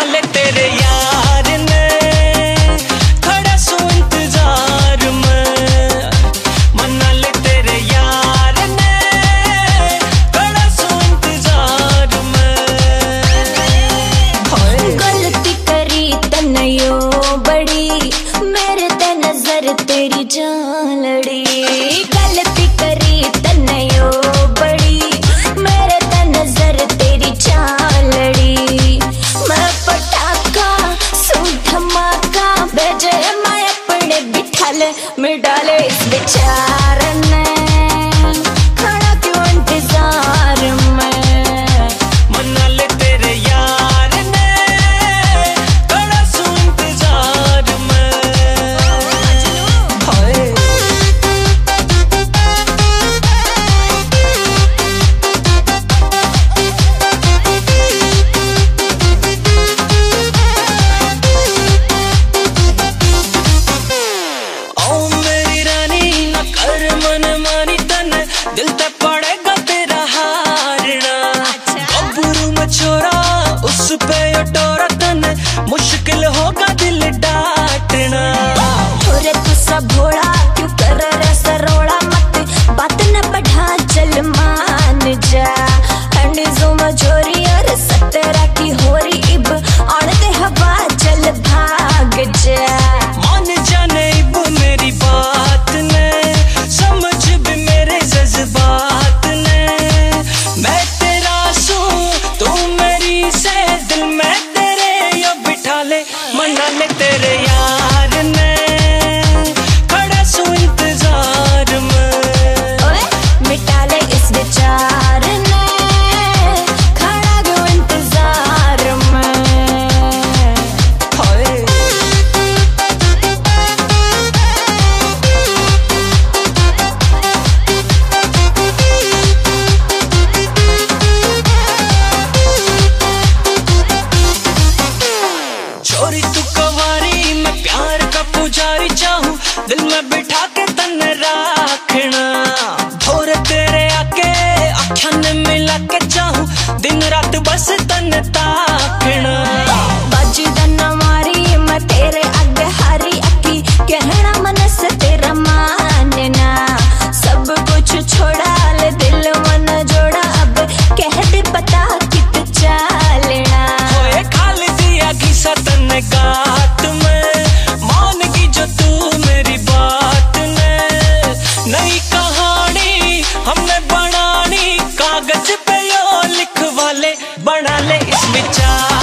ले तेरे यार ने, खड़ा सू इंतजार में। मना ले तेरे यार ने, खड़ा सू इंतजार में। गलती करी तन्यो बड़ी, मेरे ते नजर तेरी जान लड़ी। गलती करी तन्यो बड़ी, मेरे ते नजर तेरी जान लड़ी। मैं पटाखा सू धमाका, भेजे मैं अपने बिठाले में डाले इस विचार ने, खड़ा क्यों इंतजार में। मना ले तेरे यार ने, खड़ा सू इंतजार में। हाय दिल ते पड़ेगा तेरा हारना। गबरू में छोरा उस पे टोरा तने, मुश्किल होगा दिल डांटना। थोड़े तू सब भोला क्यों कर ऐसा रोड़ा, मत बात न बढ़ा चल मान जा। हंडीजों में जोरी और सतरा की होरी, इब औरते हवा चल भाग जा। मान जाने इब मेरी बात ने, समझ भी मेरे जज्बात ने। मैं तेरा सू तू मेरी से, दिल में तेरे यो बिठा ले। मना ले तेरे यार ने, खड़ा सू इंतजार में। ओए मिटा ले इस विचार ने, खड़ा क्यों इंतजार में। हाय छोरी तू कवारी, मैं प्यार का पुजारी चाहूं, दिल में बिठा के तन रखना। भोर तेरे आके आँखों ने मिला के चाहूं, दिन रात बस तन ताकना। बाजी दन्ना मारी मैं तेरे आगे हारी अकी, कहना मन से तेरा मानना। सब कुछ छोड़ा ले दिल मन जोड़ा, अब कह दे बता कित चालना। होए खाली दिया घिसा तन गात में, मान की जो तू मेरी बात ने। नई कहानी हमने बनानी, कागज पे यो लिखवा ले, बना ले इस विचार